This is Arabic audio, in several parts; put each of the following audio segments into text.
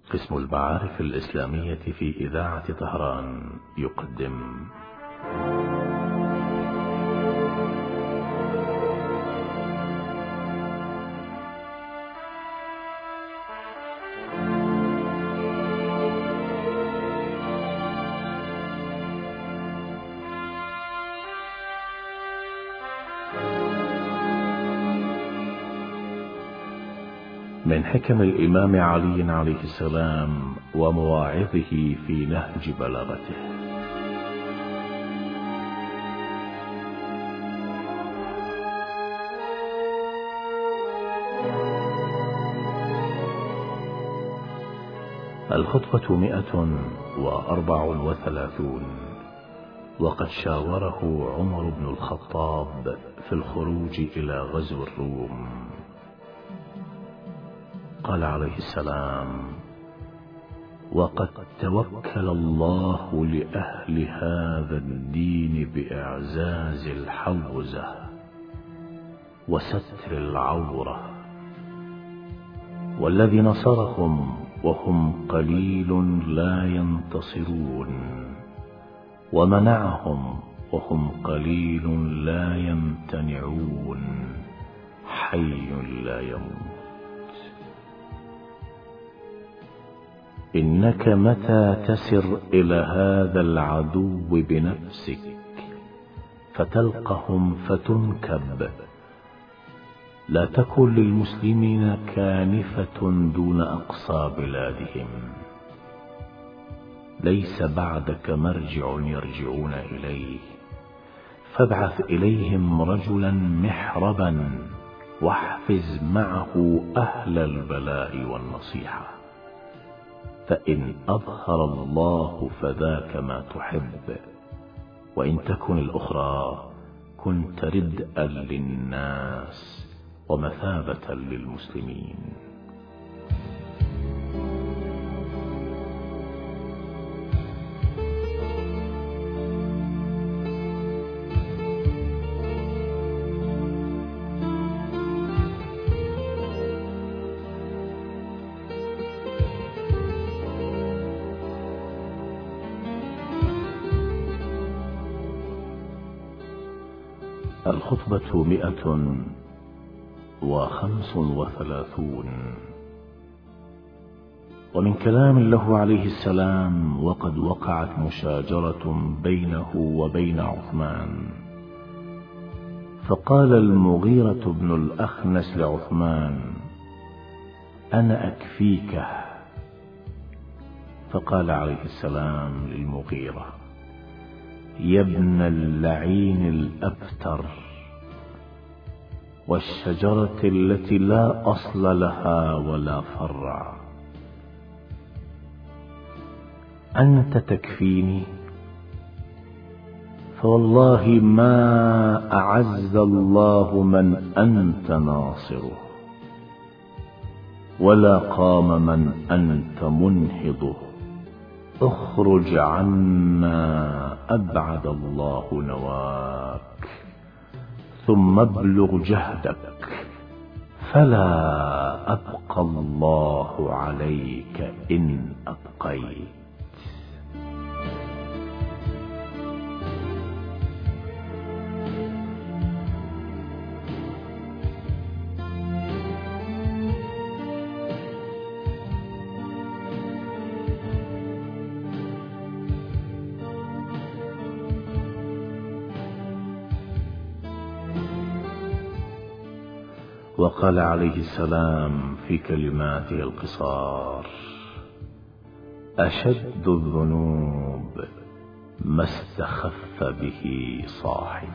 قسم المعارف الإسلامية في إذاعة طهران يقدم من حكم الإمام علي عليه السلام ومواعظه في نهج بلاغته. الخطبة 134. وقد شاوره عمر بن الخطاب في الخروج إلى غزو الروم. قال عليه السلام: وقد توكل الله لأهل هذا الدين بإعزاز الحوزة وستر العورة، والذي نصرهم وهم قليل لا ينتصرون، ومنعهم وهم قليل لا يمتنعون، حي لا يموت. إنك متى تسر إلى هذا العدو بنفسك فتلقهم فتنكب، لا تكن للمسلمين كانفة دون أقصى بلادهم، ليس بعدك مرجع يرجعون إليه، فابعث إليهم رجلا محربا واحفز معه أهل البلاء والنصيحة، فإن أظهر الله فذاك ما تحب، وإن تكن الأخرى كنت ردءا للناس ومثابة للمسلمين. الخطبة 135. ومن كلام له عليه السلام: وقد وقعت مشاجرة بينه وبين عثمان، فقال المغيرة بن الأخنس لعثمان: أنا أكفيكه. فقال عليه السلام للمغيرة: يا ابن اللعين الأبتر، والشجرة التي لا أصل لها ولا فرع، أنت تكفيني؟ فوالله ما أعز الله من أنت ناصره، ولا قام من أنت منهضه. اخرج عنا أبعد الله نواك، ثم ابلغ جهدك، فلا أبقى الله عليك إن أبقيت. وقال عليه السلام في كلماته القصار: أشد الذنوب ما استخف به صاحب.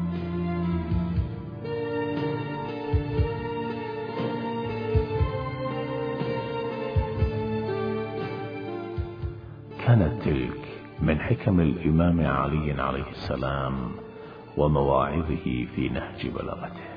كانت تلك من حكم الإمام علي عليه السلام ومواعظه في نهج بلاغته.